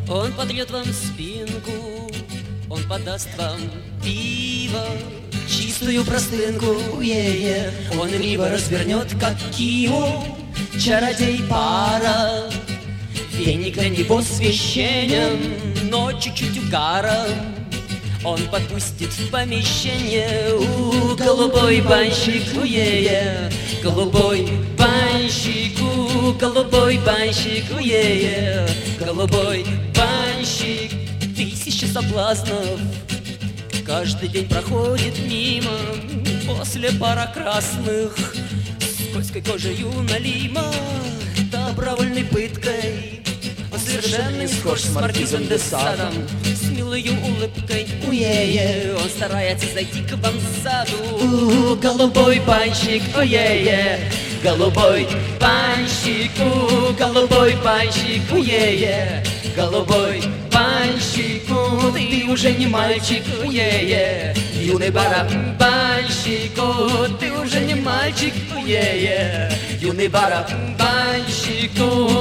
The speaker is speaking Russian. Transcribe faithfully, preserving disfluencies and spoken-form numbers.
Он подлет вам спинку, он подаст вам пиво, чистую простынку, е-е. Он игриво развернет, как киву, чародей пара. Веник для него священен, но чуть-чуть угаром. Он подпустит в помещение у голубой банщик, е-е. Голубой банщик, у голубой банщик, е-е. Голубой банщик, тысячи соблазнов каждый день проходит мимо. После пара красных скользкой кожею налима, добровольной пыткой он совершенно не схож с маркизом де Садом. С милою улыбкой, уе-е, он старается зайти к вам сзаду. Голубой банщик, ой-е-е. Голубой банщик, у голубой банщик, уе-е. Голубой банщик, ты уже не мальчик, уе-е. Юный барабанщик, ты уже не мальчик, уе-е. Юный барабанщик,